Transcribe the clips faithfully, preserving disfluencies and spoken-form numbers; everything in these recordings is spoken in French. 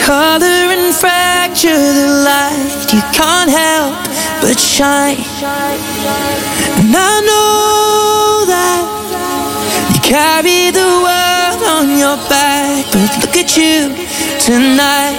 color and fracture the light. You can't help but shine. And I know that you carry the world on your back, but look at you tonight.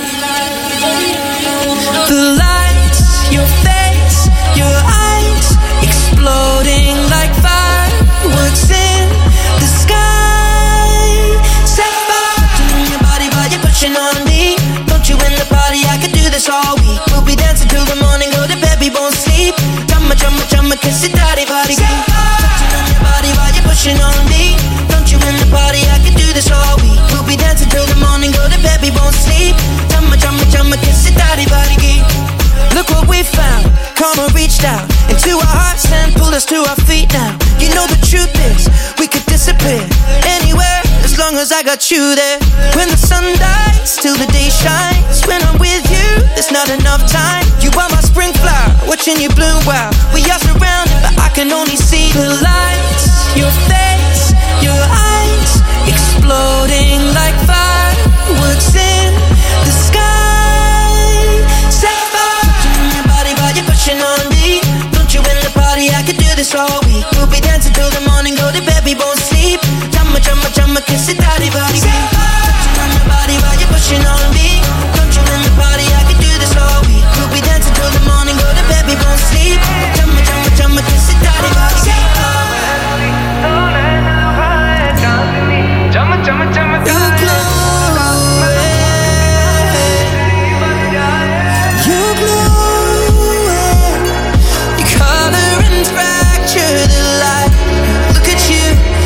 The lights, your face, your eyes, exploding like fireworks in the sky. Set fire to your body while you're pushing on me. Don't you in the party, I could do this all week. We'll be dancing till the morning, go to bed, we won't sleep. Drumma, drumma, drumma, kiss it, daddy, body. Touching on your body while you're pushing on me. Don't you in the party, I could do this all week. We'll be dancing till the morning, go to bed, we won't sleep. Drumma, drumma, drumma, kiss it, daddy, body. Look what we found, karma reached out into our hearts and pulled us to our feet now. You know the truth is, we could disappear anywhere as long as I got you there. When the sun dies, till the day shines. When I'm with you, there's not enough time. You are my spring flower, watching you bloom wild. We are surrounded, but I can only see the lights. Your face, your eyes, exploding like fireworks in the sky. Set fire to your body while you're pushing on me. Don't you in the party, I could do this all week. We'll be dancing till the morning, go to bed, we won't sleep. Jumma, jumma, jumma, kiss it, daddy, body. Touching on your body while you're pushing on me. Don't you in the party, I could do this all week. We'll be dancing till the morning, go to bed, we won't sleep. Jumma, jumma, jumma, kiss it, daddy, body. Jumma, jumma, jumma, you glow. You glow. You color and fracture the light. Look at you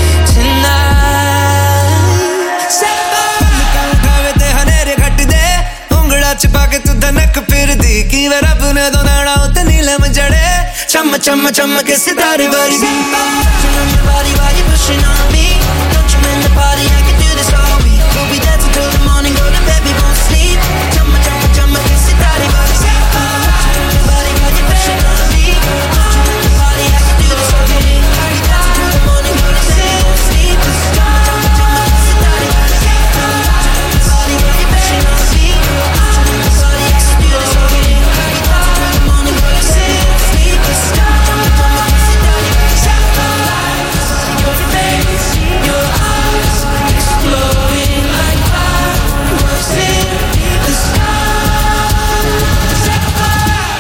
tonight. Set fire. गावे ते हनेरे घट दे उंगला चिपा के तू धनक फिर दी की वे रब ने दो नाड़ा उते नीलम जड़े चम चम चम के सितारे वाली touching on your body while you're pushing on me. Don't you in the party, I can do this all week. We'll be dancing till the morning, go to bed, we won't sleep. Jumma, jumma, jumma, kiss it, daddy, body. Touching on your body while you're pushing on me. Don't you in the party, I can do this all week. We'll be dancing till the morning, go to bed, we won't sleep. Jumma, jumma, jumma, kiss it, daddy, body. Touching on your body while you're pushing on me. Don't you in the party, I can do this all week. We'll be dancing till the morning, go to bed, we won't sleep. Jumma, jumma, jumma, kiss it, daddy, body. Your face, your eyes, exploding like fireworks in the sky. Set fire.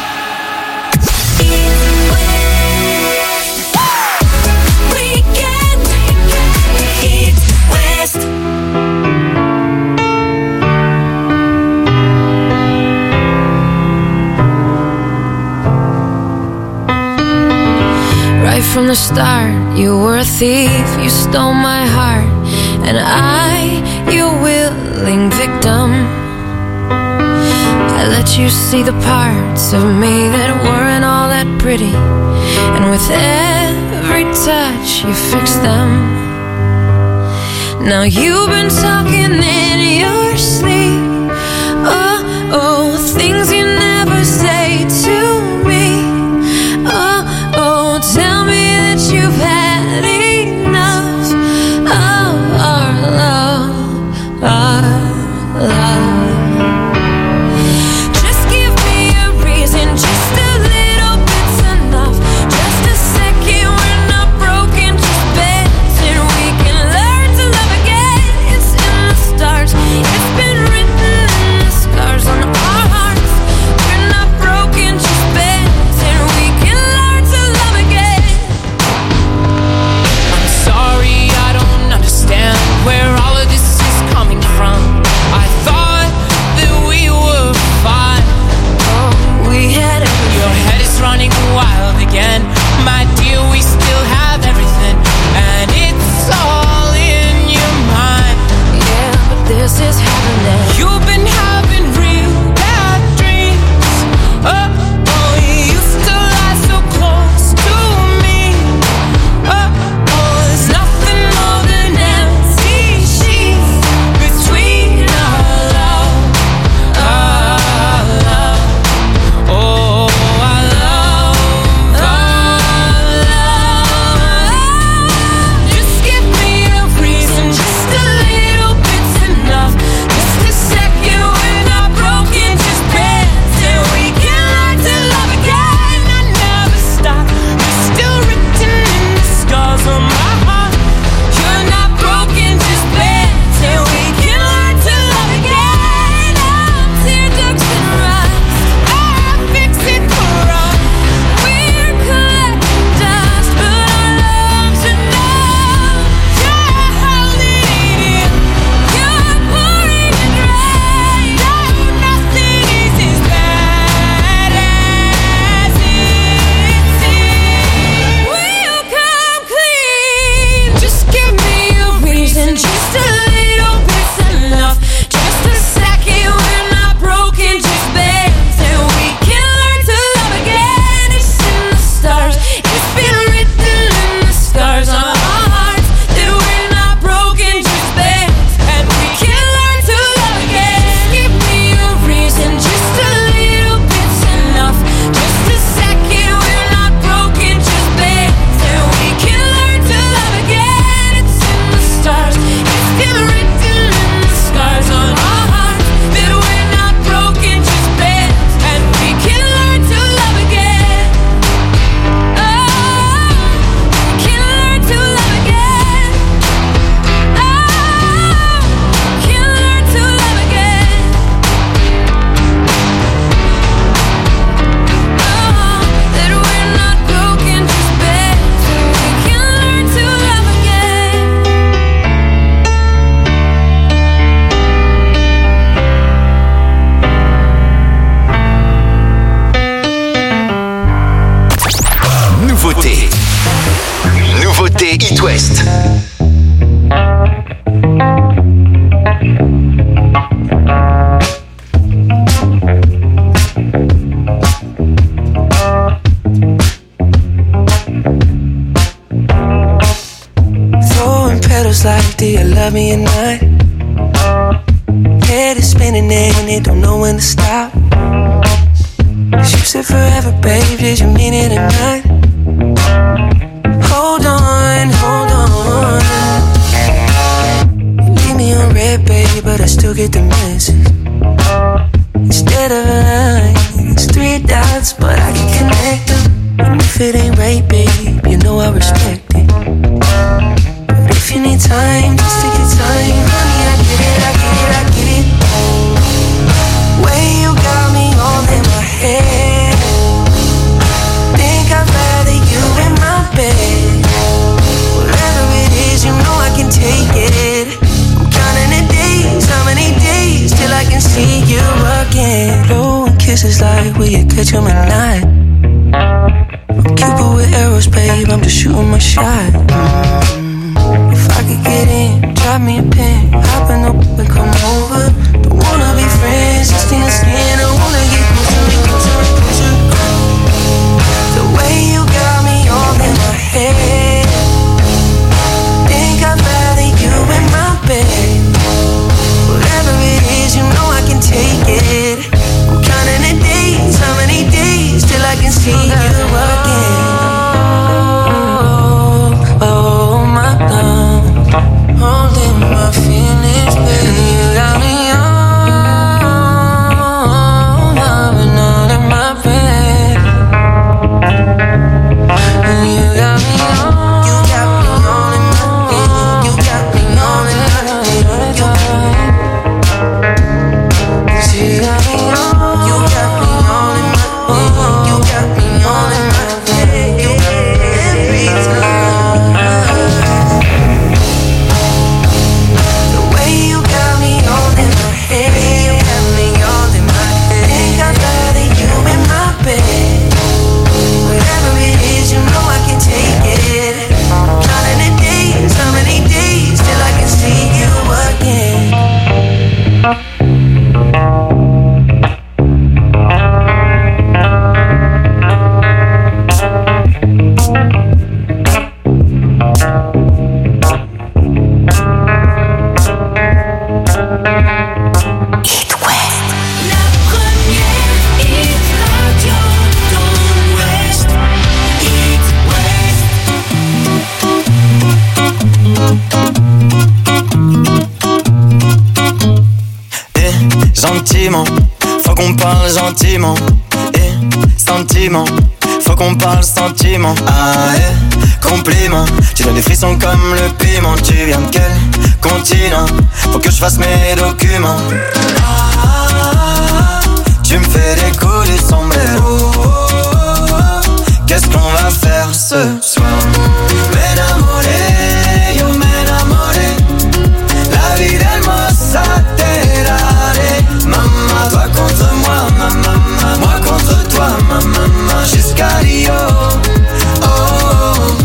Weekend East West. Right from the start, you were a thief. You stole my heart, and I, your willing victim. I let you see the parts of me that weren't all that pretty, and with every touch, you fixed them. Now you've been talking in your sleep. Oh, oh, things you never say to me. Oh, oh, tell me that you've had enough of our love, our love. Just give me a reason, just a little bit's enough. Just a second, we're not broken, just bends, and we can learn to love again. It's in the stars, it's been written. Nouveauté It West. Throwing petals like, do you love me or not? Head is spinning and it don't know when to stop. You said forever, babe, did you mean it or not? Hold on, hold on. You leave me on red, baby, but I still get the message. Instead of a line, it's three dots, but I can connect them. And if it ain't right, babe, you know I respect it. But if you need time, just take your time. Honey, I get it, I get it, I get it. Way you got me all in my head. Think I'd rather you in my bed. Whatever it is, you know I can take it. I'm counting the days, how many days till I can see you again. Blowing kisses like will you catch them at night? I'm Cupid with arrows, babe, I'm just shooting my shot. Mm. If I could get in, drop me a pin, hop in up and come over. Don't wanna be friends, just in the skin, I wanna get closer, closer, closer. The way you got me all in my head. Think I'd rather you in my bed. Whatever it is, you know I can take it. I'm counting the days, how many days till I can see you again. Oh, oh my God, holding my feelings, baby. You got me on, loving all in my bed. And you got me on, you got me all in my bed. You got me all in my bed. You got me on, you got me all in my bed. You got me all in my bed. Every time. The way you got me all in my head. You got me all in my head. Think I'd rather you in my bed. Whatever it is, you know I can take it. Counting the days, how many days till I can see you again. La première hit radio dans l'Ouest. Hit Eh, gentiment, faut qu'on parle gentiment. Eh, sentiment, faut qu'on parle sentiment. Ah, eh, compliment, tu donnes des frissons comme le piment. Tu viens de quel continent? Faut que je fasse mes documents. Ah, tu me fais des coups du sombrero. Qu'est-ce qu'on va faire ce soir? M'enamoré, yo m'enamoré. La vida hermosa te daré. Maman, toi contre moi, maman, moi contre toi, maman, jusqu'à Rio. Oh,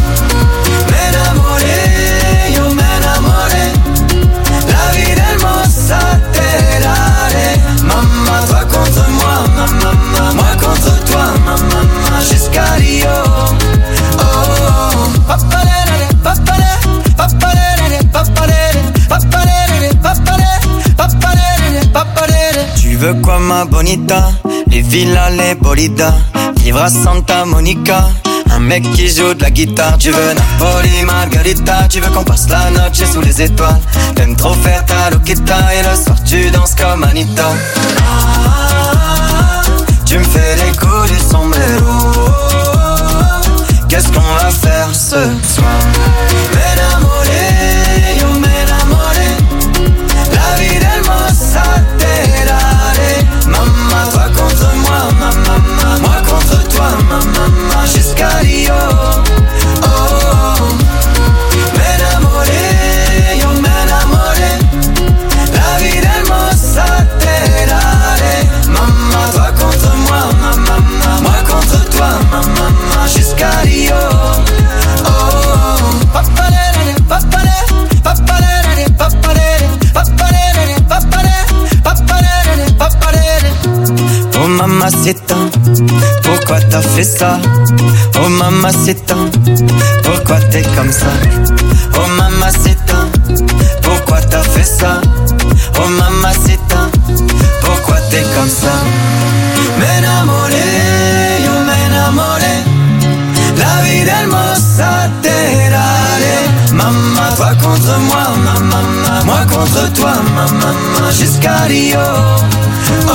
m'enamoré, yo m'enamoré. La vida hermosa te daré. Maman, toi contre moi, maman, moi contre toi, maman, jusqu'à Rio. Oh, papalere, papalere, papalere, papalere, papalere, papalere, papalere, papalere. Tu veux quoi ma bonita? Les villas, les bolidas, vivre à Santa Monica. Un mec qui joue de la guitare. Tu veux Napoli, Margarita. Tu veux qu'on passe la noche sous les étoiles. T'aimes trop faire ta loquita. Et le soir tu danses comme Anita. Ah, tu me fais des coups du sombrero. Qu'est-ce qu'on va faire ce soir? M'enamoré, yo m'enamoré. La vida hermosa te daré. Maman, toi contre moi, maman, moi contre toi, maman, jusqu'à Rio. Oh, m'enamoré, yo m'enamoré. La vida hermosa te daré. Maman, toi contre moi, maman, moi contre toi, maman, jusqu'à Rio. fait ça? Oh mamacita, pourquoi t'es comme ça? Oh mamacita, pourquoi t'as fait ça? Oh mamacita, pourquoi t'es comme ça? M'enamoré, yo m'enamoré, la vida hermosa te daré. Maman, toi contre moi, maman, moi contre toi, maman, jusqu'à Rio. Oh,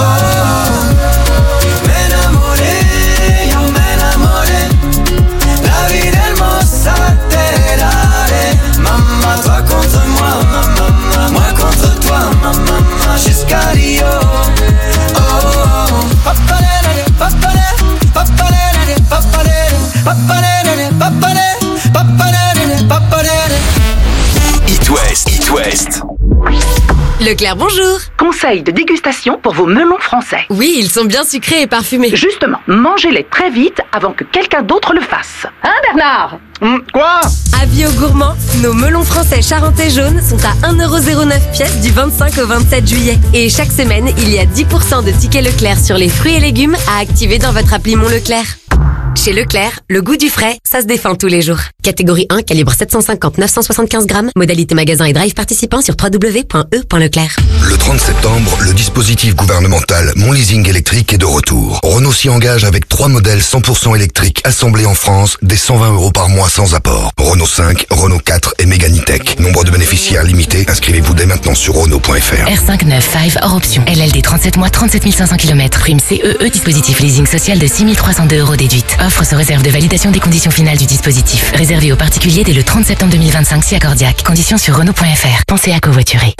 m'enamoré, yo m'enamoré, la vida hermosa te daré. Maman, toi contre moi, maman, moi contre toi, maman, jusqu'à Rio. Oh, papalere, papalere, papalere, papalere, papalere, papalere, papalere, papalere. It West, It West. Leclerc, bonjour. Conseil de dégustation pour vos melons français. Oui, ils sont bien sucrés et parfumés. Justement, mangez-les très vite avant que quelqu'un d'autre le fasse. Hein, Bernard? Hum, quoi? Avis aux gourmands, nos melons français charentais jaunes sont à un euro zéro neuf pièce du vingt-cinq au vingt-sept juillet. Et chaque semaine, il y a dix pour cent de tickets Leclerc sur les fruits et légumes à activer dans votre appli Mon Leclerc. Chez Leclerc, le goût du frais, ça se défend tous les jours. Catégorie un, calibre sept cent cinquante neuf cent soixante-quinze grammes. Modalité magasin et drive participant sur w w w point e point leclerc. Le trente septembre, le dispositif gouvernemental Mon Leasing électrique est de retour. Renault s'y engage avec trois modèles cent pour cent électriques assemblés en France, dès cent vingt euros par mois sans apport. Renault cinq, Renault quatre et Mégane E-Tech. Nombre de bénéficiaires limité. Inscrivez-vous dès maintenant sur Renault point F R. R cinq neuf cinq hors option. L L D trente-sept mois, trente-sept mille cinq cents kilomètres. Prime C E E, dispositif leasing social de six mille trois cent deux euros déduite. Offre sous réserve de validation des conditions finales du dispositif. Réservé aux particuliers dès le trente septembre deux mille vingt-cinq si accordiaque. Conditions sur Renault point F R. Pensez à covoiturer.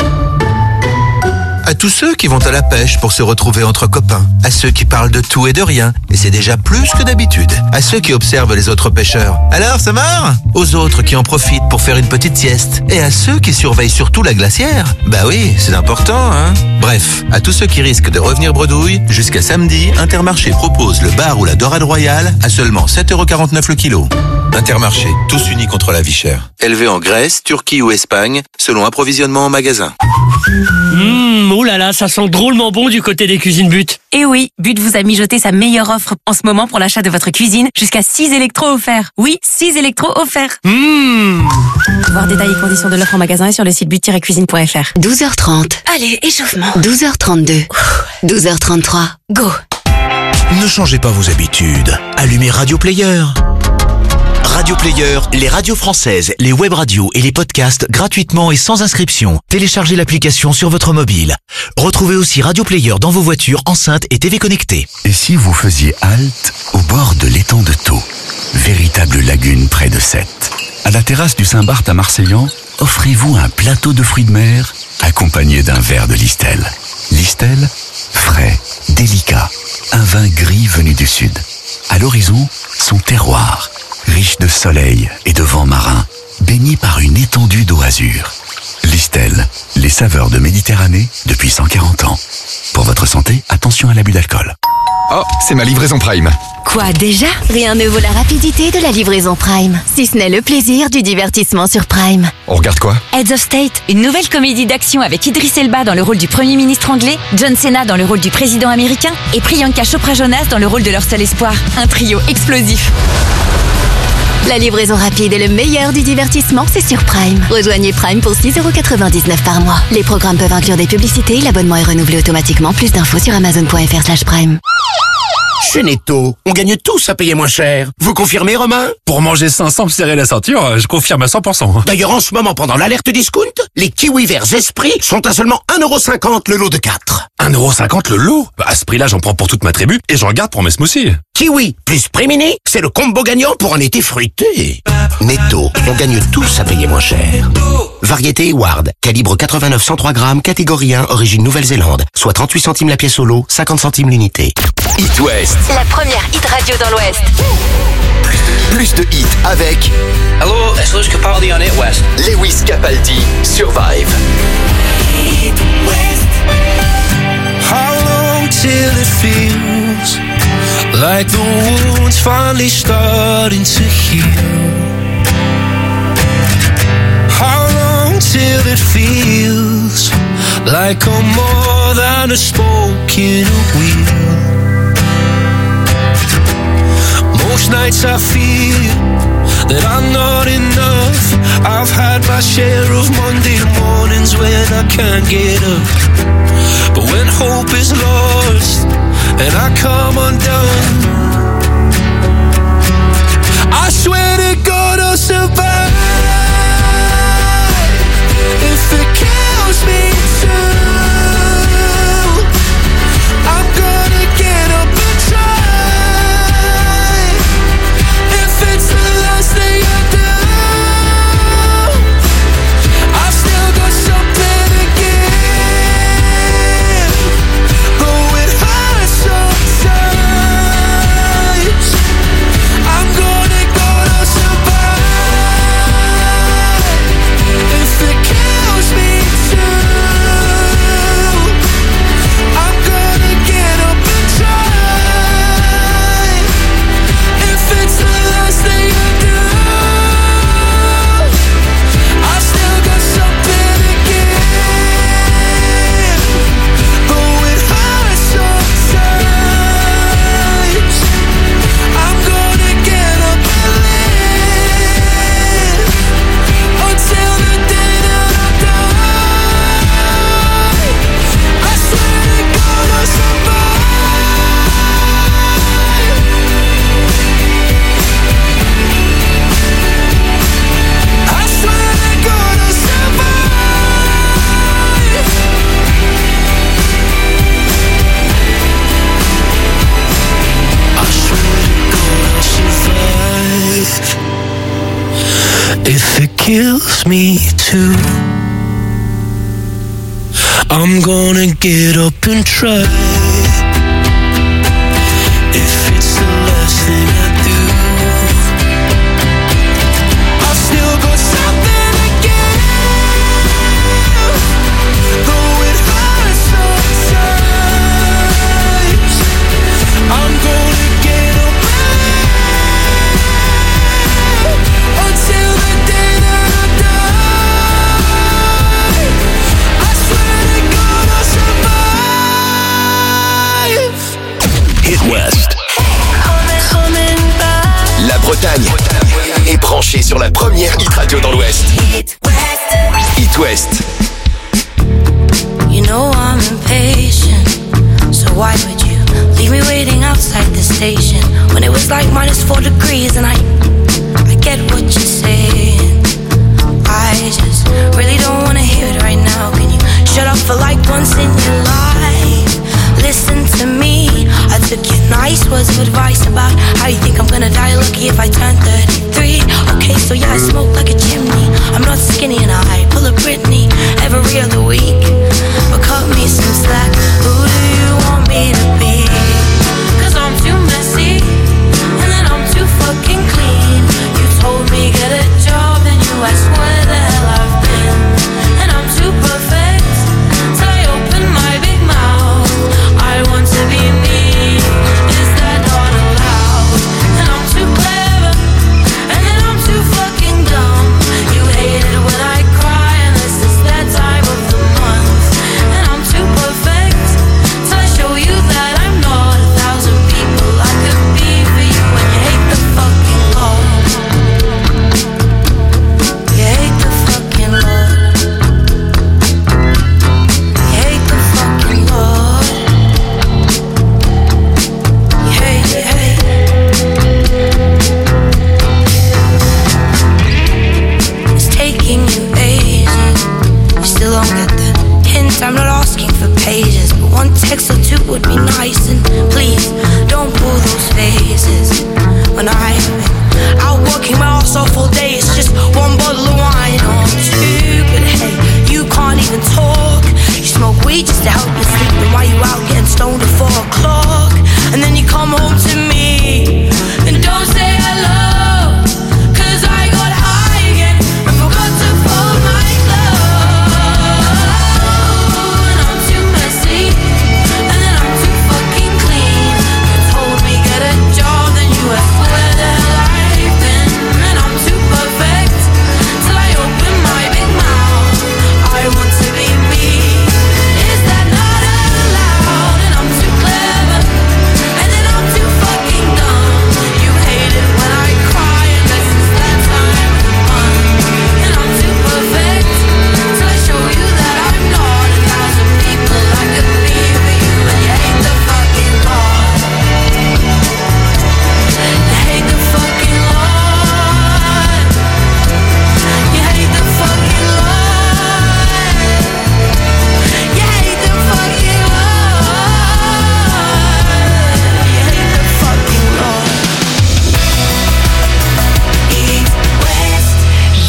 À tous ceux qui vont à la pêche pour se retrouver entre copains, à ceux qui parlent de tout et de rien, et c'est déjà plus que d'habitude, à ceux qui observent les autres pêcheurs. Alors, ça marre? Aux autres qui en profitent pour faire une petite sieste, et à ceux qui surveillent surtout la glacière. Bah oui, c'est important, hein? Bref, à tous ceux qui risquent de revenir bredouille, jusqu'à samedi, Intermarché propose le bar ou la dorade royale à seulement sept euros quarante-neuf le kilo. Intermarché, tous unis contre la vie chère. Élevé en Grèce, Turquie ou Espagne, selon approvisionnement en magasin. Mmh, oh là là, ça sent drôlement bon du côté des cuisines But. Et oui, But vous a mijoté sa meilleure offre en ce moment pour l'achat de votre cuisine, jusqu'à six électros offerts. Oui, six électros offerts. Mmh. Voir détails et conditions de l'offre en magasin et sur le site but tiret cuisine point F R. douze heures trente. Allez, échauffement. douze heures trente-deux. douze heures trente-trois. Go. Ne changez pas vos habitudes. Allumez Radio Player. Radio Player, les radios françaises, les web radios et les podcasts gratuitement et sans inscription. Téléchargez l'application sur votre mobile. Retrouvez aussi Radio Player dans vos voitures, enceintes et T V connectées. Et si vous faisiez halte au bord de l'étang de Thau, véritable lagune près de Sète? À la terrasse du Saint-Barth à Marseillan, offrez-vous un plateau de fruits de mer accompagné d'un verre de Listel. Listel, frais, délicat, un vin gris venu du sud. À l'horizon, son terroir, riche de soleil et de vent marin, baigné par une étendue d'eau azur. Listel, les saveurs de Méditerranée depuis cent quarante ans. Pour votre santé, attention à l'abus d'alcool. Oh, c'est ma livraison Prime. Quoi déjà? Rien ne vaut la rapidité de la livraison Prime, si ce n'est le plaisir du divertissement sur Prime. On regarde quoi? Heads of State, une nouvelle comédie d'action avec Idris Elba dans le rôle du Premier ministre anglais, John Cena dans le rôle du président américain et Priyanka Chopra Jonas dans le rôle de leur seul espoir. Un trio explosif. La livraison rapide et le meilleur du divertissement, c'est sur Prime. Rejoignez Prime pour six euros quatre-vingt-dix-neuf par mois. Les programmes peuvent inclure des publicités, l'abonnement est renouvelé automatiquement. Plus d'infos sur amazon point F R slash prime. Chez Netto, on gagne tous à payer moins cher. Vous confirmez, Romain? Pour manger cinq sans me serrer la ceinture, je confirme à cent pour cent. D'ailleurs, en ce moment, pendant l'alerte discount, les kiwis verts Esprit sont à seulement un euro cinquante le lot de quatre. un euro cinquante le lot? Bah, à ce prix-là, j'en prends pour toute ma tribu et j'en garde pour mes smoothies. Kiwi plus Primini, c'est le combo gagnant pour un été fruité. Netto, on gagne tous à payer moins cher. Variété Ward, calibre quatre-vingt-neuf cent trois grammes, catégorie un, origine Nouvelle-Zélande, soit trente-huit centimes la pièce au lot, cinquante centimes l'unité. It West. La première hit radio dans l'Ouest. Plus de hits avec Hello, it's Lewis Capaldi on It West. Lewis Capaldi, Survive. It West. How long till it feels like the wound's finally starting to heal? How long till it feels like I'm more than a spoke in a wheel? Most nights I feel that I'm not enough. I've had my share of Monday mornings when I can't get up. But when hope is lost and I come undone, I swear to God I'll survive. If it kills me too, I'm gonna get up and try. If it's the last thing I do, I've still got something to give. Though it hurts sometimes, I'm gonna, gonna survive. If it kills me too, I'm gonna get up and try. If it's the last thing I do, I still got something to give. Though it hurts sometimes, I'm gonna get up and live until the day that I die. I swear to God I'll survive. I swear to God I'll survive. I swear to God I'll survive. If it kills me too, I'm gonna get up and try. If it's the last thing I do, I've still got something to give. Though it hurts sometimes, I'm gonna get up and live until the day that I die. I swear to God I'll survive. Hit West. La Bretagne est branchée sur la première hit radio dans l'Ouest. Hit West. You know I'm impatient, so why would you leave me waiting outside the station when it was like minus four degrees? And I, I get what you're saying. I just really don't wanna hear it right now. Can you shut up for like once in your life? Listen to me. I took your nice words of advice about how you think I'm gonna die lucky if I turn thirty-three. Okay, so yeah, I smoke like a chimney. I'm not skinny and I pull a Britney every other week. But cut me some slack. Who do you want me to be? Cause I'm too messy and then I'm too fucking clean. You told me get a job and you asked where the hell I've been. And I'm too perfect till I open my big mouth. I want to be me, is that not allowed? And I'm too clever and then I'm too fucking dumb. You hate it when I cry and this is that time of the month.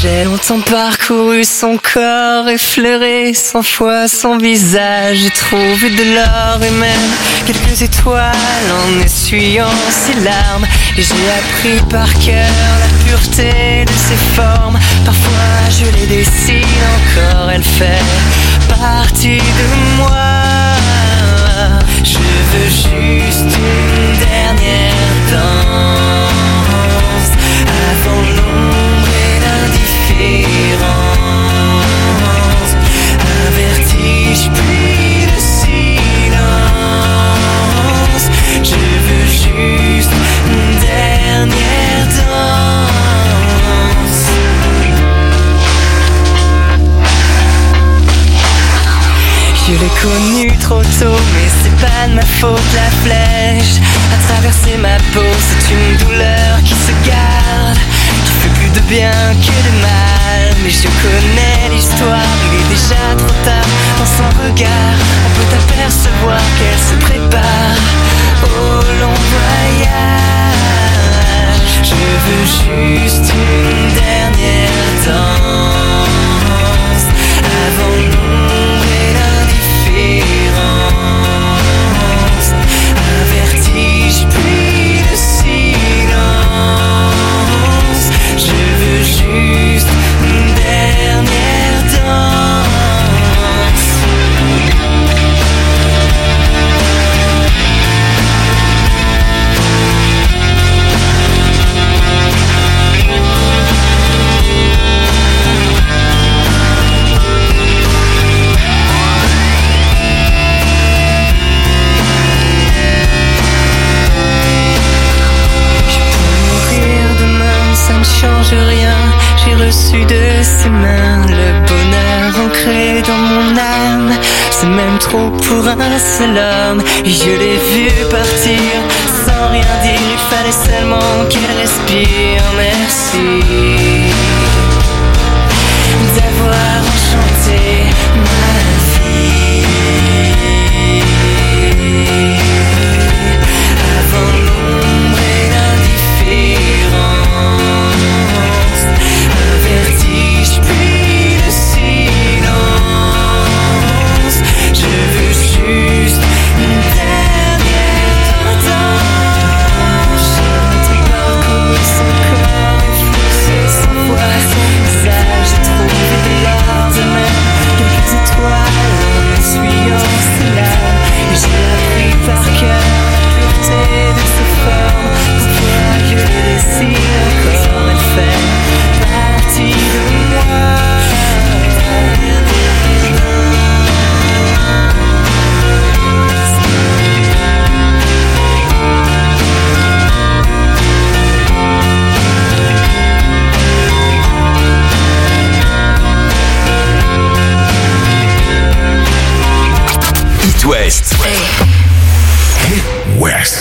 J'ai longtemps parcouru son corps, effleuré cent fois son visage. J'ai trouvé de l'or et même quelques étoiles en essuyant ses larmes. Et j'ai appris par cœur la pureté de ses formes. Parfois je les dessine encore, elle fait partie de moi. Je veux juste une dernière danse avant l'ombre et l'indifférence. Un vertige puis le silence. Je veux juste une dernière danse. Je l'ai connue trop tôt, mais c'est pas de ma faute. La flèche a traversé ma peau, c'est une douleur qui se garde, qui fait plus de bien que de mal. Mais je connais l'histoire, il est déjà trop tard. Dans son regard, on peut apercevoir qu'elle se prépare au long voyage. Je veux juste une dernière danse avant l'ombre et l'indifférence. Un vertige puis le silence. Je veux juste une dernière danse. Ça ne change rien, j'ai reçu de ses mains le bonheur ancré dans mon âme. C'est même trop pour un seul homme. Et je l'ai vu partir sans rien dire, il fallait seulement qu'elle respire. Merci d'avoir enchanté ma vie. Avant l'ombre et l'indifférence. Un vertige puis le silence. Je veux juste une dernière danse. J'ai parcouru son corps, effleuré sans voix son visage. J'ai trouvé de l'or de même, quelques étoiles en essuyant ses larmes. Et j'ai appris par cœur la pureté de ses formes. Parfois je les dessine encore, elle fait partie de moi. It West. It West.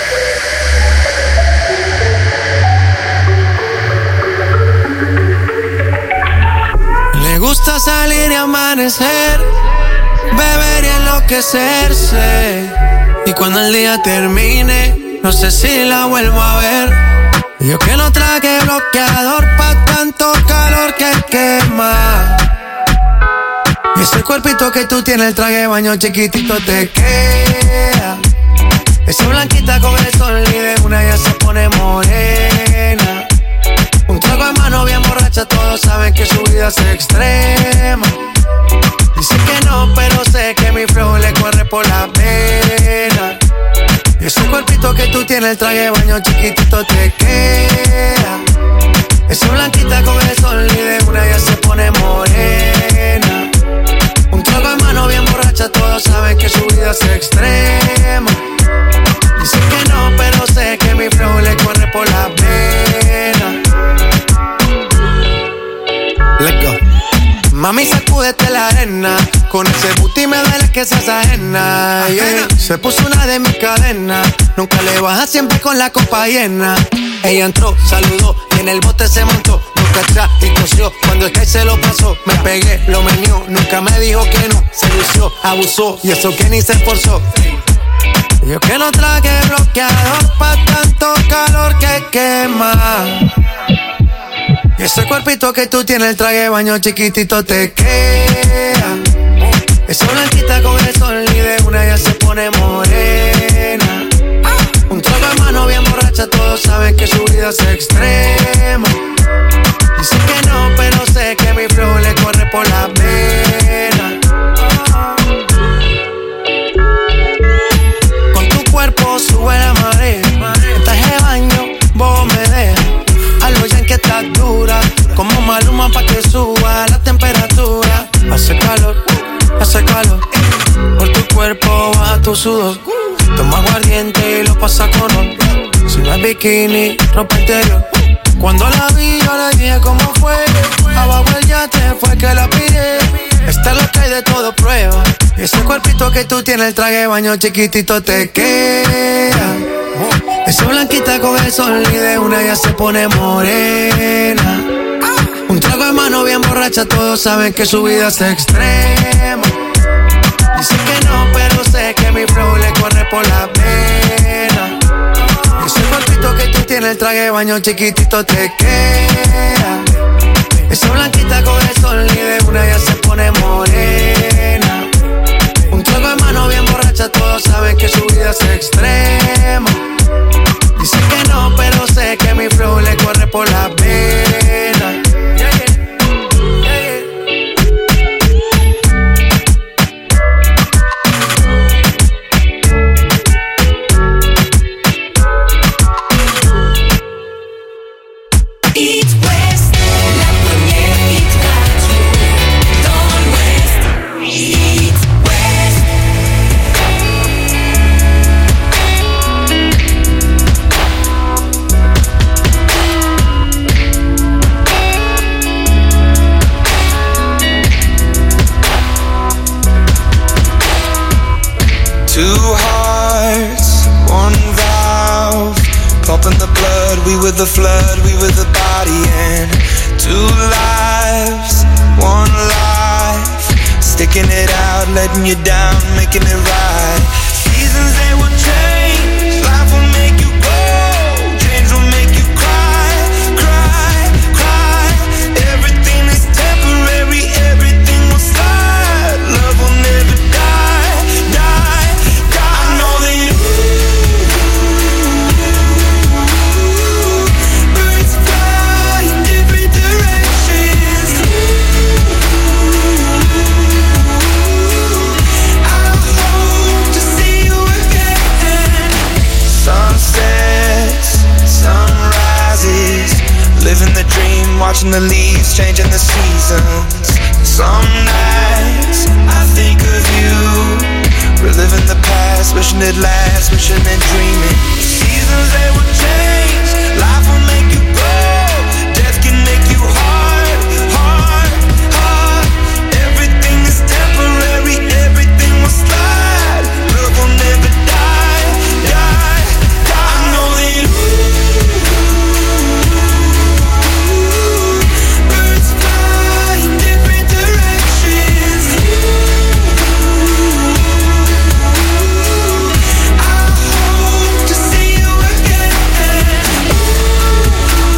Le gusta salir y amanecer, beber y enloquecerse. Y cuando el día termine, no sé si la vuelvo a ver. Yo que no traje bloqueador pa' tanto calor que quema. Y ese cuerpito que tú tienes, el traje de baño chiquitito te queda. Esa blanquita con el sol y de una ya se pone morena. Un trago en mano bien borracha, todos saben que su vida es extrema. Dice que no, pero sé que mi flow le corre por la pena. Y ese cuerpito que tú tienes, el traje de baño chiquitito te queda. Esa blanquita con el sol y de una ya se pone morena. Un trago en mano bien borracha, todos saben que su vida es extrema. Dice que no, pero sé que mi flow le corre por la pena. Let's go. Mami, sacúdete la arena. Con ese booty me duele que seas ajena, yeah. Se puso una de mis cadenas. Nunca le baja, siempre con la copa llena. Ella entró, saludó y en el bote se montó. Nunca atrás y tosió, cuando el que se lo pasó. Me pegué, lo menió, nunca me dijo que no. Se lució, abusó y eso que ni se esforzó. Yo que no traje bloqueador pa' tanto calor que quema. Y ese cuerpito que tú tienes, el traje de baño chiquitito te queda. Esa blanquita con el sol y de una ya se pone morena. Un trago de mano bien borracha, todos saben que su vida es extrema. Dicen que no, pero sé que mi flow le corre por la vena. Con tu cuerpo sube la marea. En traje de baño, vos me dejas. A lo ya que estás dura, como Maluma pa' que suba la temperatura. Hace calor, hace calor. Por tu cuerpo baja tu sudor. Toma aguardiente y lo pasa con honor. Si no es bikini, ropa interior. Cuando la vi yo le dije cómo fue. Abajo el yate fue que la pide. Esta es lo que hay de todo prueba. Y ese cuerpito que tú tienes, el traje de baño chiquitito te queda. Esa blanquita con el sol y de una ya se pone morena. Un trago de mano bien borracha, todos saben que su vida es extrema. Dicen que no, pero sé que mi flow le corre por la vena. Ese cuerpito que tú tienes, el traje de baño chiquitito te queda. Esa blanquita con el sol y de una ya se pone morena. Un trago de mano bien borracha, todos saben que su vida es extrema. Dicen que no, pero sé que mi flow le corre por la vena. Yeah, yeah. It West, la première hit radio dans l'Ouest. It West. Two hearts, one valve. Pumping the blood, we were the flood, we were the body. And two lives, one life. Sticking it out, letting you down, making it right. Seasons, they will change. Life will make you go. Change will make you cry, cry, cry. Everything is temporary, everything will slide. Love will never die, die, die. I know that you birds fly in different directions. I hope to see you again. Sunsets, sunrises, living the dream, watching the leaves, changing the seasons. Some nights I think of you, reliving the past, wishing it lasts, wishing and dreaming. Seasons, they will change, life will make you go. Death can make you hard, hard, hard. Everything is temporary, everything will slide. Love will never die, die, die. I know that birds fly in different directions. I hope to see you again.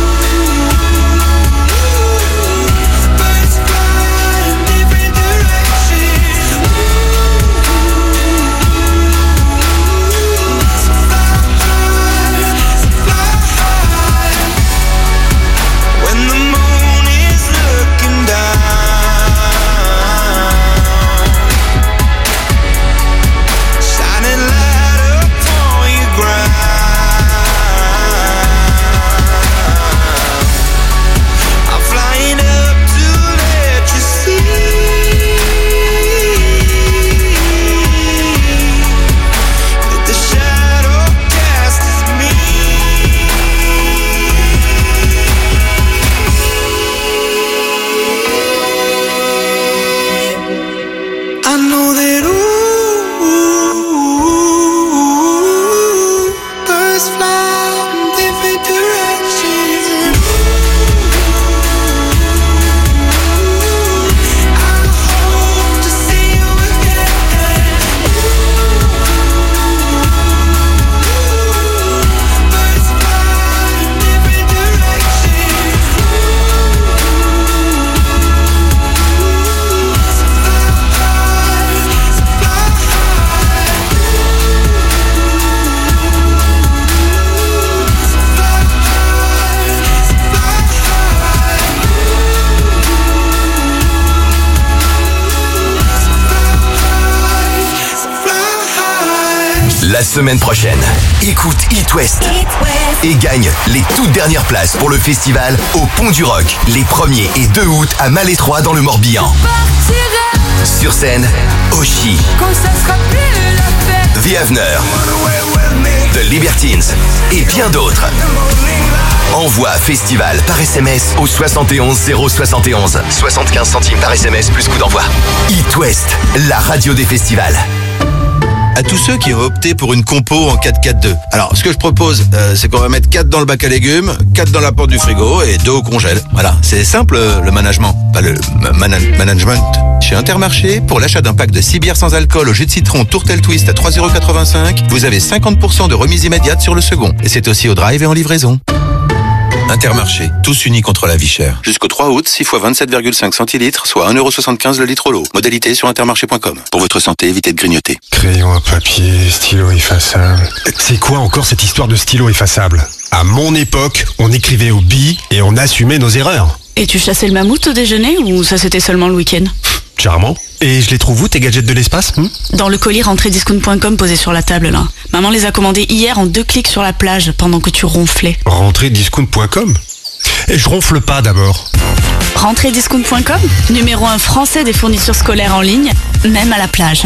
la semaine prochaine. Écoute It West et gagne les toutes dernières places pour le festival au Pont du Rock, les premiers et deux août à Malétroit dans le Morbihan. Sur scène, Oshi, The Avener, The Libertines et bien d'autres. Envoie festival par S M S au soixante et onze zéro soixante et onze. soixante-quinze centimes par S M S plus coût d'envoi. It West, la radio des festivals. À tous ceux qui ont opté pour une compo en quatre quatre deux. Alors, ce que je propose, euh, c'est qu'on va mettre quatre dans le bac à légumes, quatre dans la porte du frigo et deux au congèle. Voilà, c'est simple le management, pas le mana- management. Chez Intermarché, pour l'achat d'un pack de six bières sans alcool au jus de citron Tourtel Twist à trois euros quatre-vingt-cinq, vous avez cinquante pour cent de remise immédiate sur le second. Et c'est aussi au drive et en livraison. Intermarché, tous unis contre la vie chère. Jusqu'au trois août, six fois vingt-sept virgule cinq centilitres, soit un euro soixante-quinze le litre au lot. Modalité sur intermarché point com. Pour votre santé, évitez de grignoter. Crayon à papier, stylo effaçable. C'est quoi encore cette histoire de stylo effaçable? À mon époque, on écrivait au bi et on assumait nos erreurs. Et tu chassais le mammouth au déjeuner ou ça c'était seulement le week-end? Charmant. Et je les trouve où tes gadgets de l'espace hmm Dans le colis rentrée discount point com posé sur la table là. Maman les a commandés hier en deux clics sur la plage pendant que tu ronflais. rentrée discount point com? Et je ronfle pas d'abord. rentrée discount point com, numéro un français des fournitures scolaires en ligne, même à la plage.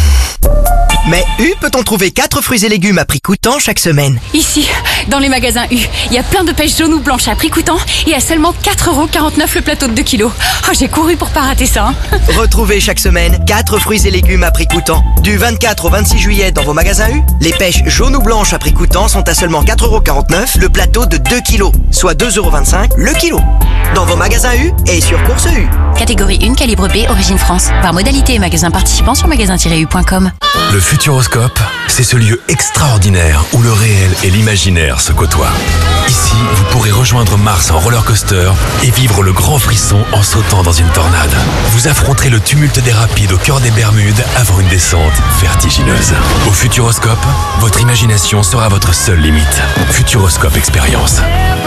Mais U peut-on trouver quatre fruits et légumes à prix coûtant chaque semaine? Ici, dans les magasins U, il y a plein de pêches jaunes ou blanches à prix coûtant et à seulement quatre euros quarante-neuf le plateau de deux kilos. Oh, j'ai couru pour pas rater ça. Hein. Retrouvez chaque semaine quatre fruits et légumes à prix coûtant. Du vingt-quatre au vingt-six juillet dans vos magasins U, les pêches jaunes ou blanches à prix coûtant sont à seulement quatre euros quarante-neuf le plateau de deux kilos, soit deux euros vingt-cinq le kilo. Dans vos magasins U et sur Course U. Catégorie un, calibre B, origine France. Par modalité et magasin participant sur magasin tiret u point com. Le Futuroscope, c'est ce lieu extraordinaire où le réel et l'imaginaire se côtoient. Ici, vous pourrez rejoindre Mars en roller coaster et vivre le grand frisson en sautant dans une tornade. Vous affronterez le tumulte des rapides au cœur des Bermudes avant une descente vertigineuse. Au Futuroscope, votre imagination sera votre seule limite. Futuroscope Expérience.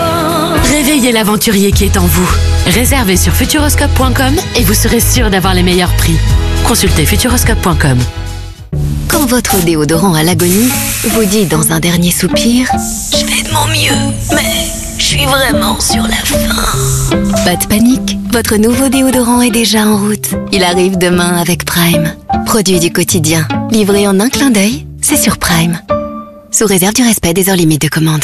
Réveillez l'aventurier qui est en vous. Réservez sur futuroscope point com et vous serez sûr d'avoir les meilleurs prix. Consultez futuroscope point com. Quand votre déodorant à l'agonie vous dit dans un dernier soupir « Je fais de mon mieux, mais je suis vraiment sur la fin ». Pas de panique, votre nouveau déodorant est déjà en route. Il arrive demain avec Prime. Produit du quotidien, livré en un clin d'œil, c'est sur Prime. Sous réserve du respect des heures limites de commande.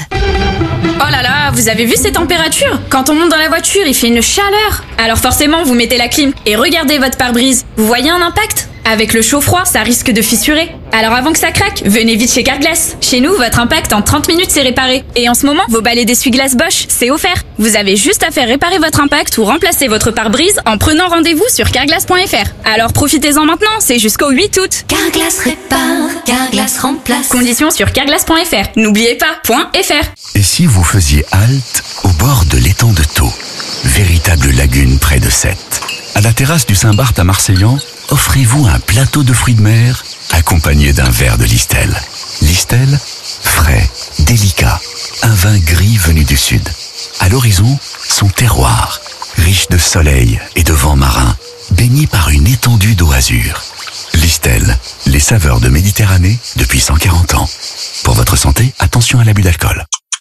Oh là là, vous avez vu ces températures? Quand on monte dans la voiture, il fait une chaleur. Alors forcément, vous mettez la clim et regardez votre pare-brise. Vous voyez un impact? Avec le chaud-froid, ça risque de fissurer. Alors avant que ça craque, venez vite chez Carglass. Chez nous, votre impact en trente minutes c'est réparé. Et en ce moment, vos balais d'essuie-glace Bosch, c'est offert. Vous avez juste à faire réparer votre impact ou remplacer votre pare-brise en prenant rendez-vous sur carglass point f r. Alors profitez-en maintenant, c'est jusqu'au huit août. Carglass répare, Carglass remplace. Conditions sur carglass point f r. N'oubliez pas, .fr. Et si vous faisiez halte au bord de l'étang de Thau, véritable lagune près de Sète? À la terrasse du Saint-Barth à Marseillan, offrez-vous un plateau de fruits de mer accompagné d'un verre de Listel. Listel, frais, délicat, un vin gris venu du sud. À l'horizon, son terroir, riche de soleil et de vent marin, baigné par une étendue d'eau azur. Listel, les saveurs de Méditerranée depuis cent quarante ans. Pour votre santé, attention à l'abus d'alcool.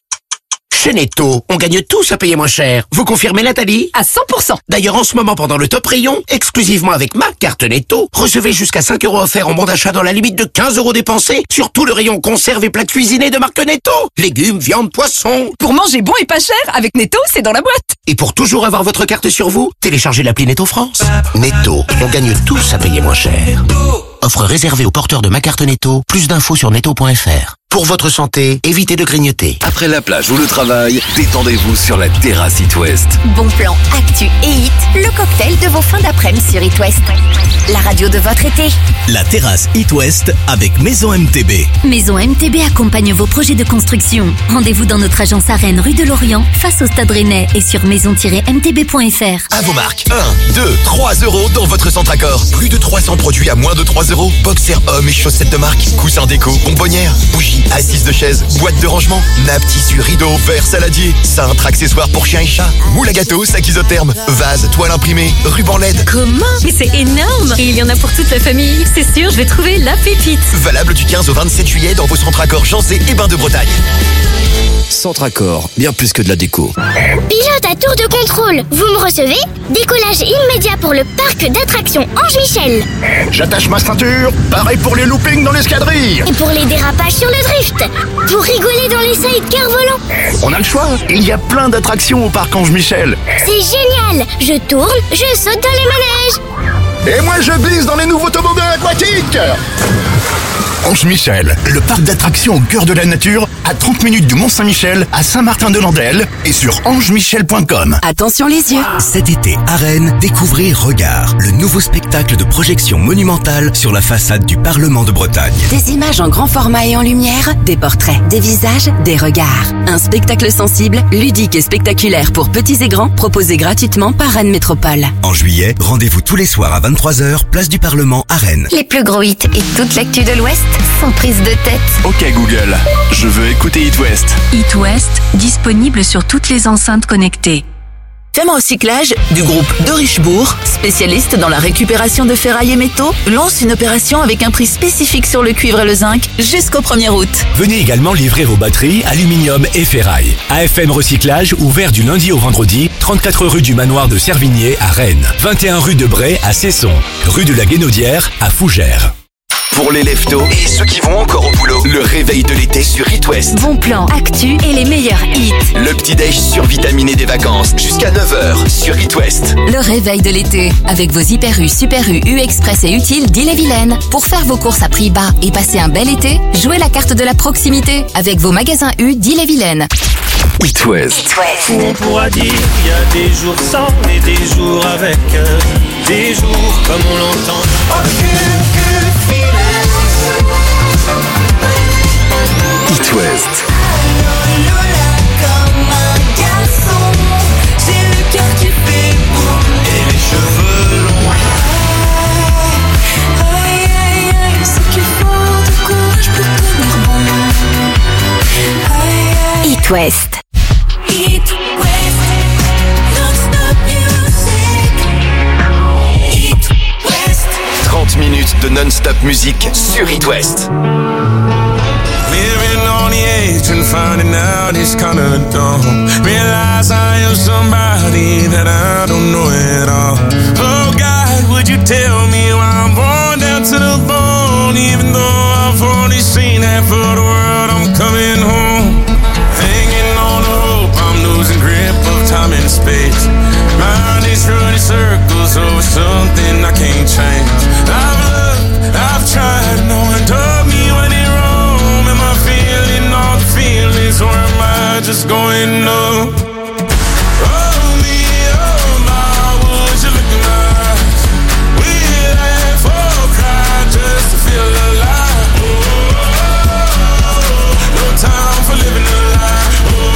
Chez Netto, on gagne tous à payer moins cher. Vous confirmez, Nathalie? À cent pour cent. D'ailleurs, en ce moment, pendant le top rayon, exclusivement avec ma carte Netto, recevez jusqu'à cinq euros offerts en bon d'achat dans la limite de quinze euros dépensés sur tout le rayon conserve et plats cuisinés de marque Netto. Légumes, viande, poissons. Pour manger bon et pas cher, avec Netto, c'est dans la boîte. Et pour toujours avoir votre carte sur vous, téléchargez l'appli Netto France. Netto, on gagne tous à payer moins cher. Offre réservée aux porteurs de ma carte Netto. Plus d'infos sur netto point f r. Pour votre santé, évitez de grignoter. Après la plage ou le travail, détendez-vous sur la terrasse It West. Bon plan, actu et hit, le cocktail de vos fins d'après-midi sur It West. La radio de votre été. La terrasse It West avec Maison M T B. Maison M T B accompagne vos projets de construction. Rendez-vous dans notre agence à Rennes, rue de Lorient, face au Stade Rennais et sur maison tiret m t b point f r. À vos marques, un, deux, trois euros dans votre centre Accor. Plus de trois cents produits à moins de trois euros. Boxers hommes et chaussettes de marque, coussins déco, bonbonnières, bougies, Assise de chaise, boîte de rangement, nappe, tissu, rideau, verre, saladier, cintre, accessoires pour chien et chat, moule à gâteau, sac isotherme, vase, toile imprimée, ruban L E D. Comment? Mais c'est énorme! Et il y en a pour toute la famille. C'est sûr, je vais trouver la pépite. Valable du quinze au vingt-sept juillet dans vos centres Accor Janzé et Bains de Bretagne. Centre Accor, bien plus que de la déco. Pilote à tour de contrôle, vous me recevez? Décollage immédiat pour le parc d'attractions Ange Michel. J'attache ma ceinture, pareil pour les loopings dans l'escadrille. Et pour les dérapages sur le drift. Pour rigoler dans les sidecars volants. On a le choix, il y a plein d'attractions au parc Ange Michel. C'est génial! Je tourne, je saute dans les manèges. Et moi je glisse dans les nouveaux toboggans aquatiques. Ange Michel, le parc d'attractions au cœur de la nature, à trente minutes du Mont-Saint-Michel, à Saint-Martin-de-Landelle et sur ange michel point com. Attention les yeux. Cet été à Rennes, découvrez Regard, le nouveau spectacle de projection monumentale sur la façade du Parlement de Bretagne. Des images en grand format et en lumière, des portraits, des visages, des regards. Un spectacle sensible, ludique et spectaculaire pour petits et grands, proposé gratuitement par Rennes Métropole. En juillet, rendez-vous tous les soirs à vingt-trois heures, place du Parlement à Rennes. Les plus gros hits et toute l'actu de l'Ouest, sans prise de tête. Ok Google, je veux écouter It West. It West, disponible sur toutes les enceintes connectées. Femme Recyclage du groupe de Richebourg, spécialiste dans la récupération de ferraille et métaux, lance une opération avec un prix spécifique sur le cuivre et le zinc jusqu'au premier août. Venez également livrer vos batteries, aluminium et ferraille. A F M Recyclage, ouvert du lundi au vendredi, trente-quatre rue du Manoir de Servigné à Rennes, vingt et un rue de Bray à Cesson, rue de la Guénaudière à Fougères. Pour les leftos et ceux qui vont encore au boulot, le réveil de l'été sur It West. Bon plan, actu et les meilleurs hits. Le petit-déj survitaminé des vacances jusqu'à neuf heures sur It West. Le réveil de l'été, avec vos Hyper U, Super U, U Express et Utile d'Ille-et-Vilaine. Pour faire vos courses à prix bas et passer un bel été, jouez la carte de la proximité avec vos magasins U d'Ille-et-Vilaine. It West. On pourra dire il y a des jours sans et des jours avec, euh, des jours comme on l'entend. It West. Comme un garçon, j'ai le cœur qui fait bon Et les cheveux longs. Aïe aïe aïe, c'est qu'il faut du courage pour tenir bon. Aïe aïe. It West. It West, non-stop music. It West. trente minutes de non-stop musique sur It West. Living on the edge and finding out it's kinda dumb. Realize I am somebody that I don't know at all. Oh God, would you tell me why I'm born down to the bone? Even though I've only seen half of the world, I'm coming home. Hanging on the hope, I'm losing grip of time and space. Mind is running circles over something I can't change. I've looked, I've tried, no one told me when it wrong. Am I feeling all the feelings or am I just going numb? Oh me, oh my, would you look in my eyes? We laugh or cry just to feel alive. Oh, no time for living a lie.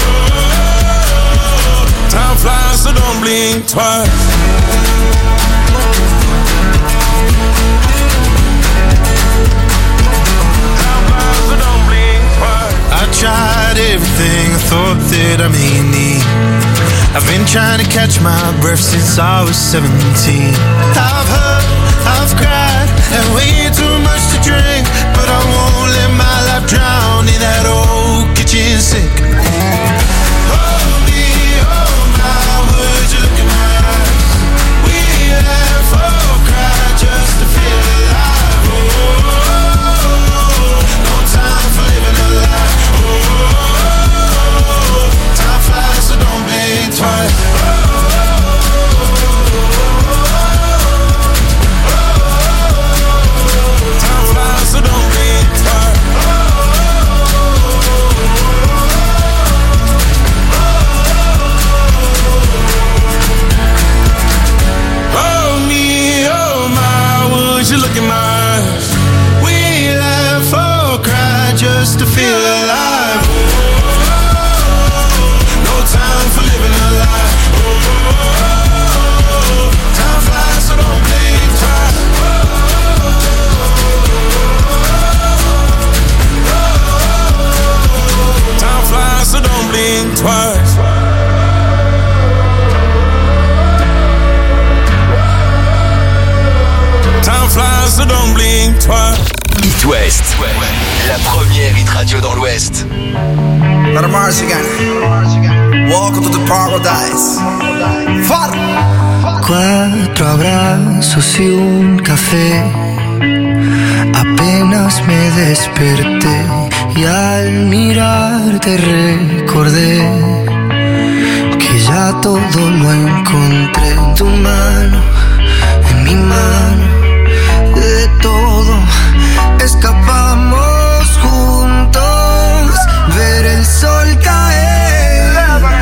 Oh, time flies, so don't blink twice. I tried everything I thought that I may need. I've been trying to catch my breath since I was seventeen. I've hurt, I've cried, and way too much to drink, but I won't let my life drown in that old kitchen sink. Oh me, oh my, would you look in my eyes? We laugh or cry just to feel alive. Oh, no time for living a lie. Time flies, so don't blink twice. Time flies, so don't blink twice. Oh me, oh my, would you look in my eyes? We laugh or cry just to feel alive. No time for living a lie. Time flies, so don't blink twice. West. La première hit radio dans l'Ouest. Let them march again. Welcome to the paradise. Far. Cuatro abrazos y un café. Apenas me desperté y al mirarte recordé que ya todo lo encontré en tu mano, en mi mano. De todo escapamos juntos, ver el sol caer.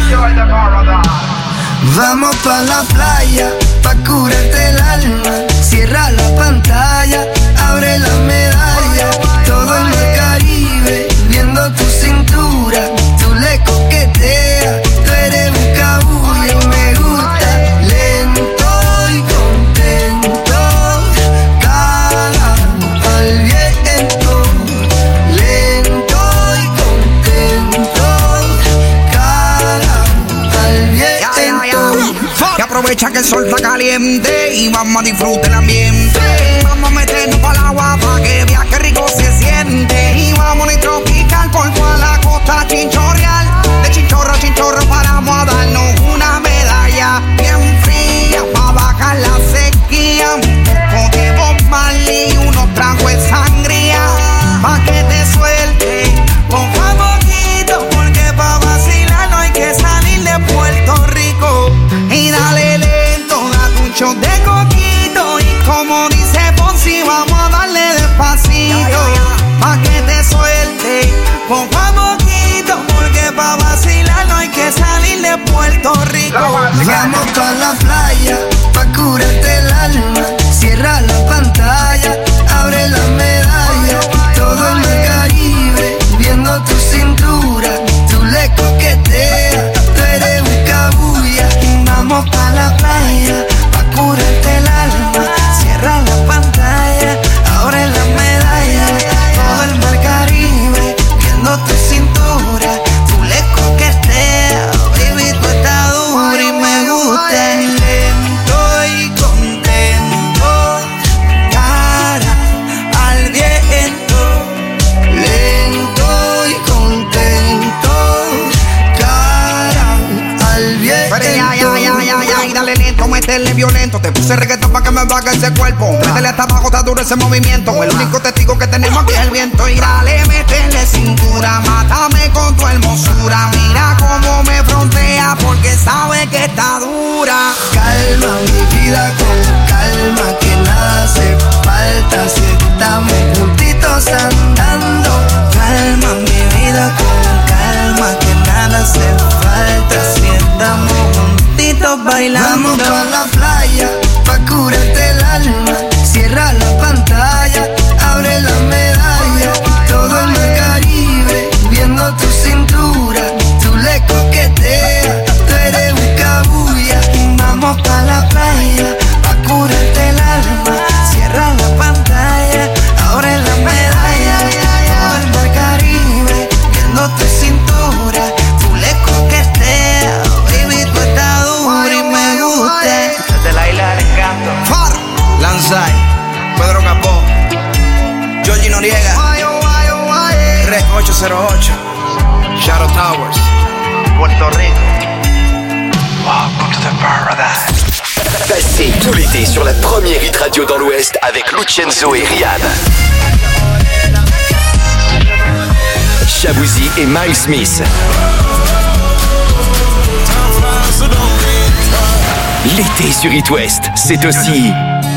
Vamos pa' la playa, pa' curarte el alma. Cierra la pantalla, abre la medalla. Todo en el Caribe, viendo tu cintura. Tú le coqueteas, tú eres un cabullo. Me gusta lento y contento. Cara al viento, lento y contento. Cara al viento. Y aprovecha que el sol está caliente y vamos a disfrutar el ambiente. Vamos a meternos para el agua para que veas que rico se siente. Y vamos a tropical por toda la costa chinchorreal. De chinchorro a chinchorro paramos a darnos una medalla bien fría para bajar la sequía. Un poco de Bob Marley y unos tragos de sangría pa' que te suelte poco a poquito, porque pa' vacilar no hay que salir de Puerto Rico. Y dale lento, date un shot de coquito. Y como dice Ponzi, vamos a darle despacito pa' que te suelte poco a poquito, porque pa' vacilar no hay que salir de Puerto Rico. Vamos pa' la playa, pa' curarte el alma. Cierra la pantalla, abre la medalla. Todo en el Caribe, viendo tu cintura. Tú le coqueteas, tú eres un cabulla. Vamos pa' la playa, pa' curarte el alma. Cierra la pantalla, abre la medalla. Todo el mar Caribe, viendo tu cintura. Tú le coqueteas, baby, tú estás dura y me gusta. Lento y contento, cara al viento. Lento y contento, cara al viento. Pero ya, ya, ya, ya, ya, y dale lento, métele violento. Te puse reggaetón pa' que me baje ese cuerpo. Métele hasta abajo, está duro ese movimiento. El único testigo que tenemos aquí es el viento. Y dale, métele cintura, mátame con tu hermosura. Mira cómo me frontea, porque sabe que está dura. Calma mi vida con calma, que nada hace falta si estamos juntitos andando. Calma mi vida con calma, que nada hace falta si estamos juntitos bailando. Vamos pa' la playa, pa' curarte el alma. Cierra la pantalla, abre la medalla. Todo en el Caribe, viendo tu cintura. Tú le coqueteas, tú eres un cabulla. Vamos pa' la playa, pa' curarte el alma. Cierra la pantalla, abre la medalla. Todo el mar Caribe, viendo tu cintura. Tú le coqueteas, baby, tú estás dura y me gusta. Desde la isla del encanto. Far. Lanzai, Pedro Capó, Georgie Noriega, Rec ocho cero ocho, Shadow Towers, Puerto Rico. Welcome to the paradise. Passez tout l'été sur la première hit radio dans l'Ouest avec Lucenzo et Rihanna. Shabouzi et Miles Smith. L'été sur It West, c'est aussi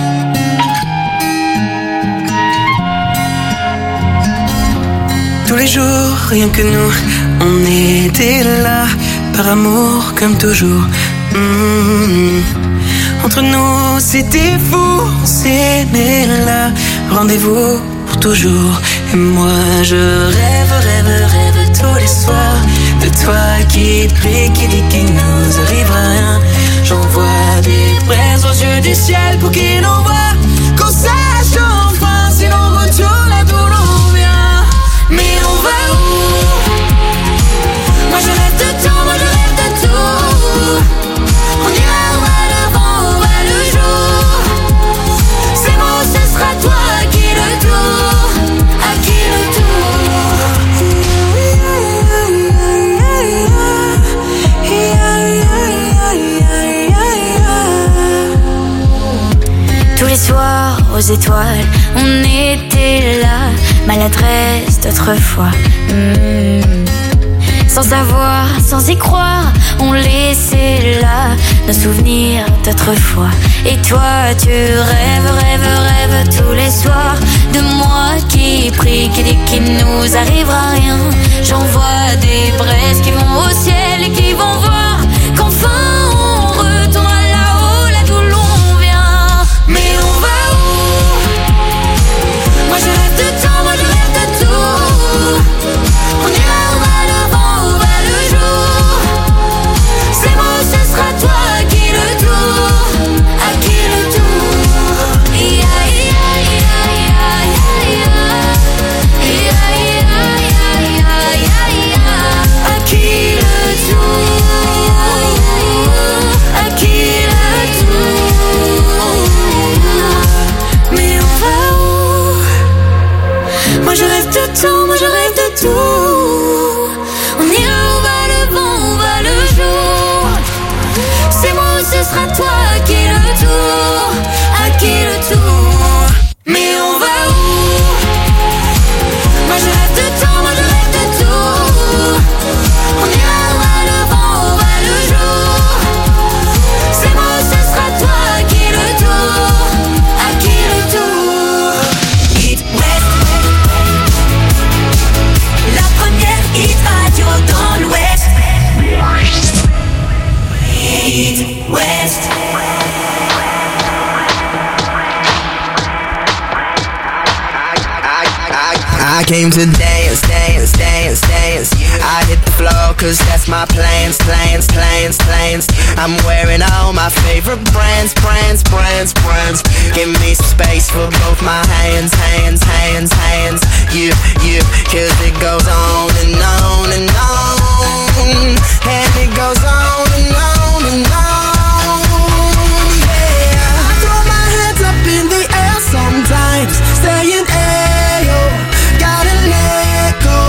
tous les jours, rien que nous, on était là, par amour comme toujours. Mmh. Entre nous, c'était fou, on s'aimait là, rendez-vous pour toujours. Et moi, je rêve, rêve, rêve tous les soirs de toi qui brille, qui dit qu'il nous arrivera rien. J'envoie des braises aux yeux du ciel pour qu'il envoie qu'on sache enfin si l'on retourne là d'où l'on vient. Mais on va où? Moi je rêve de tout, moi je rêve de tout. On ira où à l'avant, où à le jour. C'est moi, ce sera toi qui le tour. soirs aux étoiles, on était là, maladresse d'autrefois. Mmh. Sans savoir, sans y croire, on laissait là nos souvenirs d'autrefois. Et toi tu rêves, rêves, rêves tous les soirs de moi qui prie, qui dit qu'il nous arrivera rien. J'en vois des braises qui vont au ciel et qui vont voir qu'enfin on retourne là-haut, là d'où l'on vient. Mais on va où? Moi je rêve de temps, moi je rêve de tout. On ira où va le vent, où va le jour. C'est moi, ce sera toi qui le tour, à qui le tour. Ia, ia, ia, ia, ia, ia. Ia, ia, ia, ia, ia, ia. À qui le tour, à qui le tour. Mais on va où? Moi je rêve de temps, moi je rêve de tout. On ira où va le vent, où va le jour. C'est moi, ce sera toi qui le tour, à qui le tour. Mais on va où? Moi je rêve de temps, moi je rêve de tout. On ira où va le vent, où va le jour. C'est moi, ce sera toi qui le tour, à qui le tour. Hit West, la première hit radio dans l'Ouest. Hit West. I came to dance, dance, dance, dance. I hit the floor cause that's my plans, plans, plans, plans. I'm wearing all my favorite brands, brands, brands, brands. Give me some space for both my hands, hands, hands, hands. You, you, cause it goes on and on and on. And it goes on and on and on. Yeah, I throw my hands up in the air sometimes, saying ayo, gotta let go.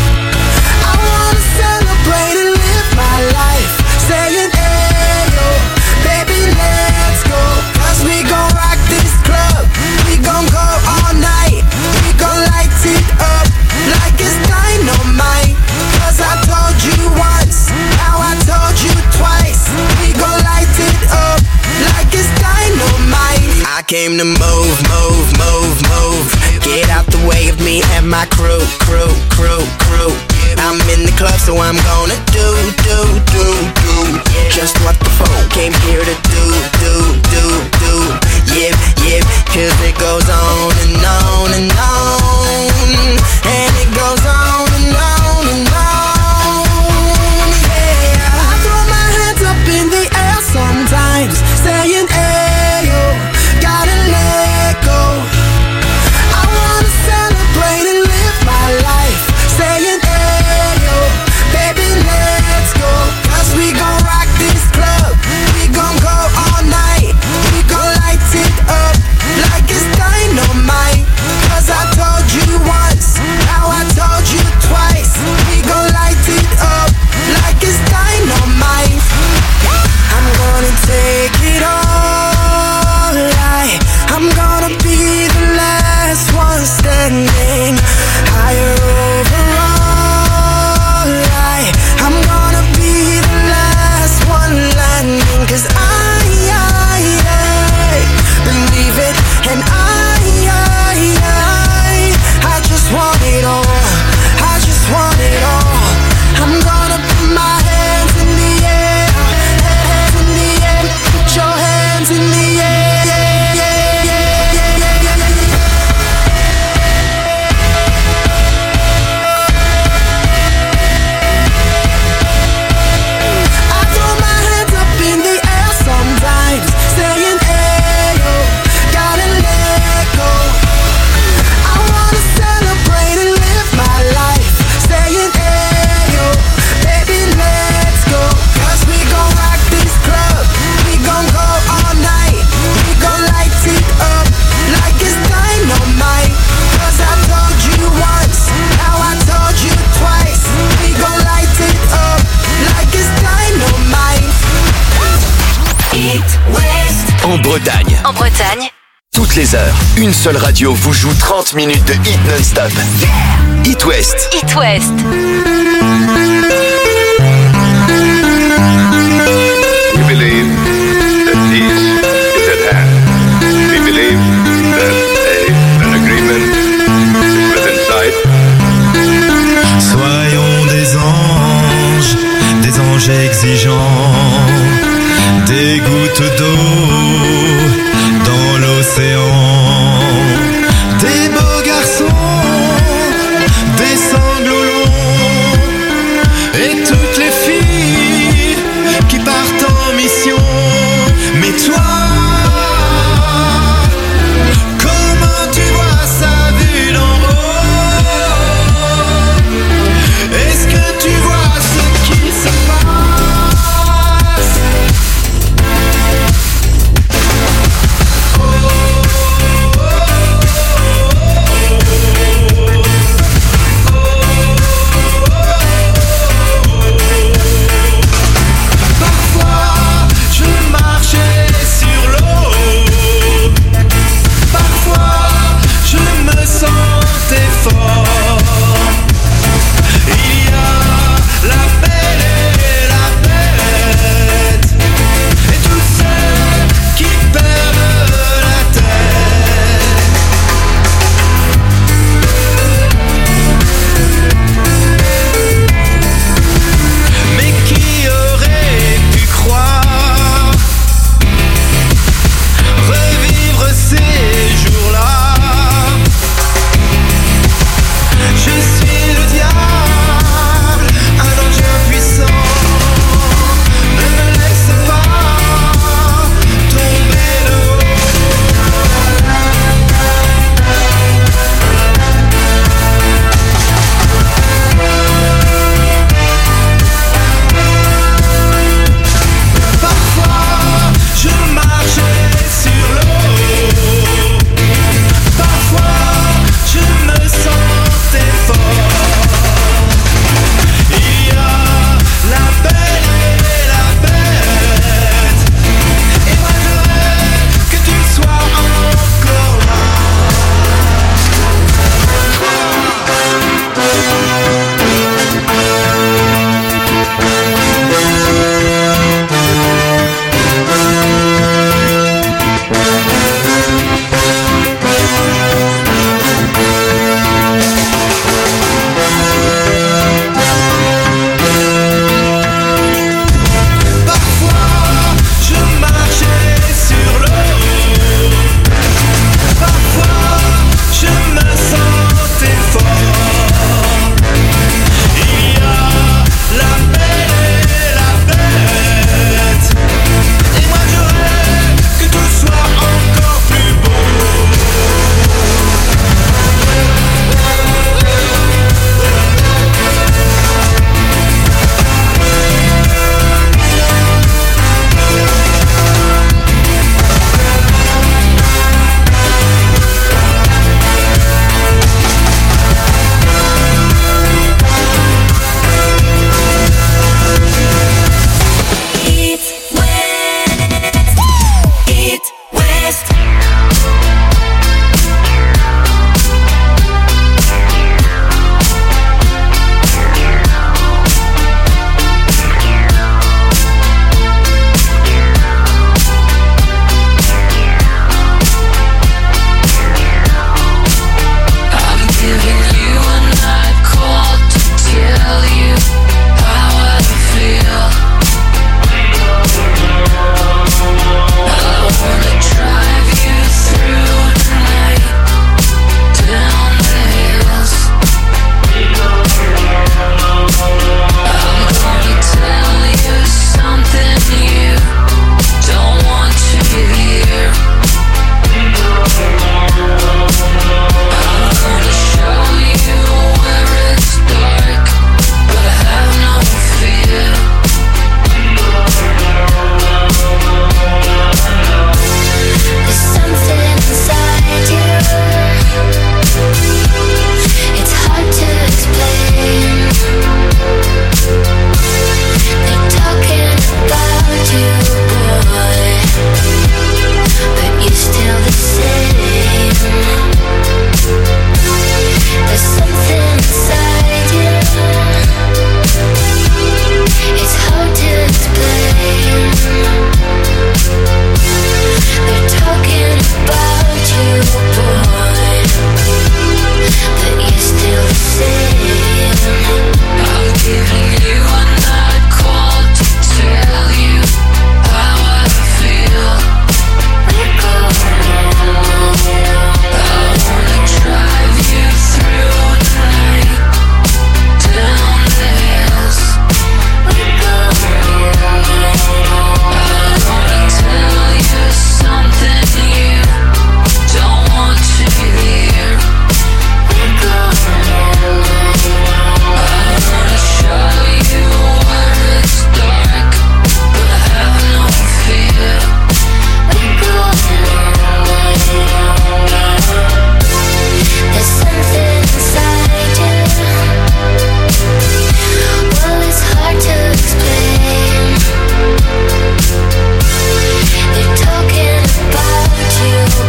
I wanna celebrate and live my life, saying ayo, baby let's go. Cause we gon' rock this club, we gon' go all night. We gon' light it up like it's dynamite. Cause I told you once, now I told you twice. We gon' light it up like it's dynamite. I came to move, move, move, move. Get out the way of me and my crew, crew, crew, crew. I'm in the club, so I'm gonna do, do, do, do just what the phone came here to do, do, do, do. Yep, yep, cause it goes on and on and on. And it goes on and on and on. Yeah, I throw my hands up in the air sometimes, saying ayo, gotta let go. I wanna celebrate and live my life, saying ayo, baby let's go. Cause we gon' rock this club, we gon' go all night. We gon' light it up like it's dynamite. Cause I told you once, now I told you twice. We gon' light it up like it's dynamite. I'm gonna take it all right. I'm gonna be the last one standing, higher overall right. I'm gonna be the last one landing. Cause I, I, I believe it. And I, I, I I just want it all, I just want it all. I'm gonna put my hands in the air, hands in the air. Put your hands in the air, yeah, yeah, yeah, yeah, yeah, yeah. I throw my hands up in the air sometimes, saying ayo, gotta let go. I wanna celebrate and live my life, saying ayo, baby let's go. Cause we gon' rock this club, we gon' go all night. We gon' light it up like it's dynamite. Cause I told you once, now I told you twice. We gon' light it up like it's dynamite. En Bretagne. En Bretagne, Toute toutes les heures, une seule radio vous joue trente minutes de hit non-stop. It West. It West. We believe that peace is at hand. We believe that